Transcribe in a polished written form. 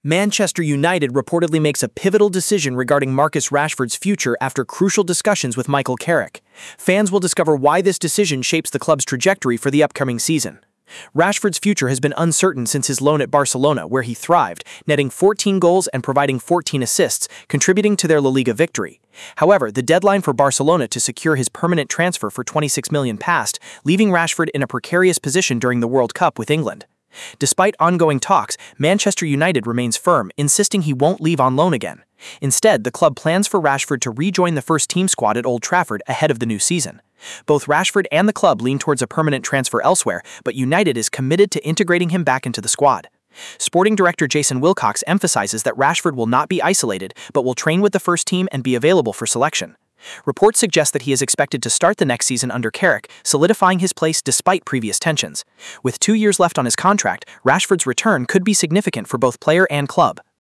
Manchester United reportedly makes a pivotal decision regarding Marcus Rashford's future after crucial discussions with Michael Carrick. Fans will discover why this decision shapes the club's trajectory for the upcoming season. Rashford's future has been uncertain since his loan at Barcelona, where he thrived, netting 14 goals and providing 14 assists, contributing to their La Liga victory. However, the deadline for Barcelona to secure his permanent transfer for £26 million passed, leaving Rashford in a precarious position during the World Cup with England. Despite ongoing talks, Manchester United remains firm, insisting he won't leave on loan again. Instead, the club plans for Rashford to rejoin the first-team squad at Old Trafford ahead of the new season. Both Rashford and the club lean towards a permanent transfer elsewhere, but United is committed to integrating him back into the squad. Sporting director Jason Wilcox emphasizes that Rashford will not be isolated, but will train with the first team and be available for selection. Reports suggest that he is expected to start the next season under Carrick, solidifying his place despite previous tensions. With 2 years left on his contract, Rashford's return could be significant for both player and club.